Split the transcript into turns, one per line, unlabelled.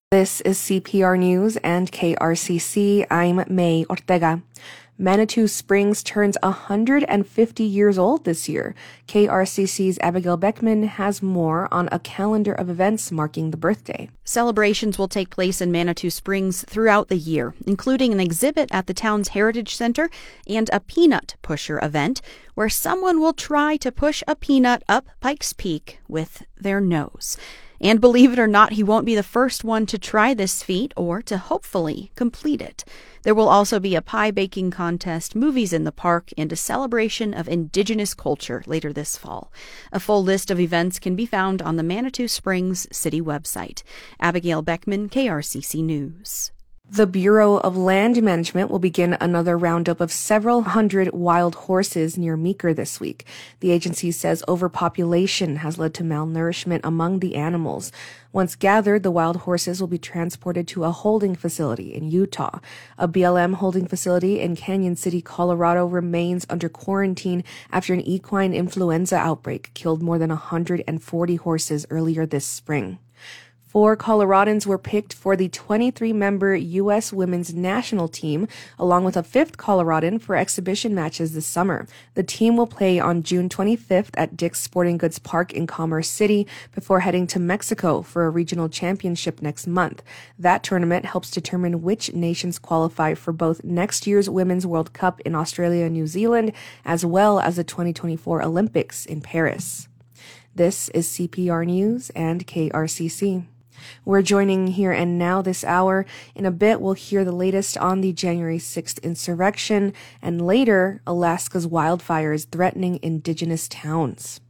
This is CPR News and KRCC. I'm May Ortega. Manitou Springs turns 150 years old this year. KRCC's Abigail Beckman has more on a calendar of events marking the birthday.
Celebrations will take place in Manitou Springs throughout the year, including an exhibit at the town's Heritage Center and a peanut pusher event, where someone will try to push a peanut up Pikes Peak with their nose. And believe it or not, he won't be the first one to try this feat or to hopefully complete it. There will also be a pie baking contest, movies in the park, and a celebration of Indigenous culture later this fall. A full list of events can be found on the Manitou Springs City website. Abigail Beckman, KRCC News.
The Bureau of Land Management will begin another roundup of several hundred wild horses near Meeker this week. The agency says overpopulation has led to malnourishment among the animals. Once gathered, the wild horses will be transported to a holding facility in Utah. A BLM holding facility in Canyon City, Colorado remains under quarantine after an equine influenza outbreak killed more than 140 horses earlier this spring. 4 Coloradans were picked for the 23-member U.S. women's national team, along with a 5th Coloradan for exhibition matches this summer. The team will play on June 25th at Dick's Sporting Goods Park in Commerce City before heading to Mexico for a regional championship next month. That tournament helps determine which nations qualify for both next year's Women's World Cup in Australia and New Zealand, as well as the 2024 Olympics in Paris. This is CPR News and KRCC. We're joining here and now this hour. In a bit, we'll hear the latest on the January 6th insurrection, and later, Alaska's wildfires threatening indigenous towns.